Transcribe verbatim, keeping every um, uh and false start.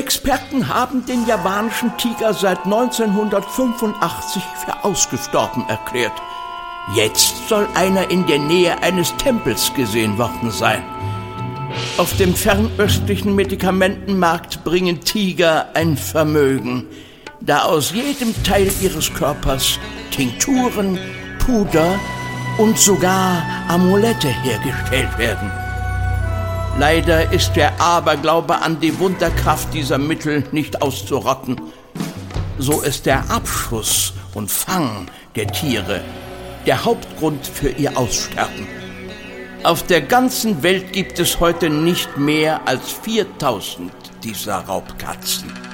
Experten haben den japanischen Tiger seit neunzehnhundertfünfundachtzig für ausgestorben erklärt. Jetzt soll einer in der Nähe eines Tempels gesehen worden sein. Auf dem fernöstlichen Medikamentenmarkt bringen Tiger ein Vermögen, da aus jedem Teil ihres Körpers Tinkturen, Puder und sogar Amulette hergestellt werden. Leider ist der Aberglaube an die Wunderkraft dieser Mittel nicht auszurotten. So ist der Abschuss und Fang der Tiere der Hauptgrund für ihr Aussterben. Auf der ganzen Welt gibt es heute nicht mehr als viertausend dieser Raubkatzen.